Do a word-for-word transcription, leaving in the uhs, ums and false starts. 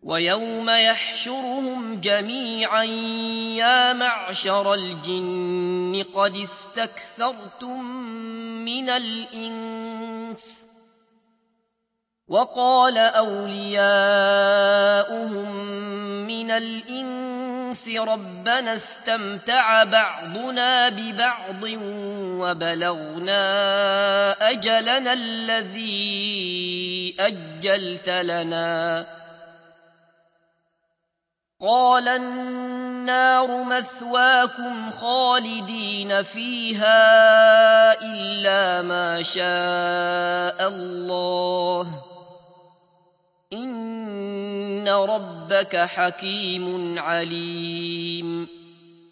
ويوم يحشرهم جميعا يا معشر الجن قد استكثرتم من الإنس وقال أولياؤهم من الإنس ربنا استمتع بعضنا ببعض وبلغنا أجلنا الذي أجلت لنا قال النار مثواكم خالدين فيها إلا ما شاء الله إن ربك حكيم عليم.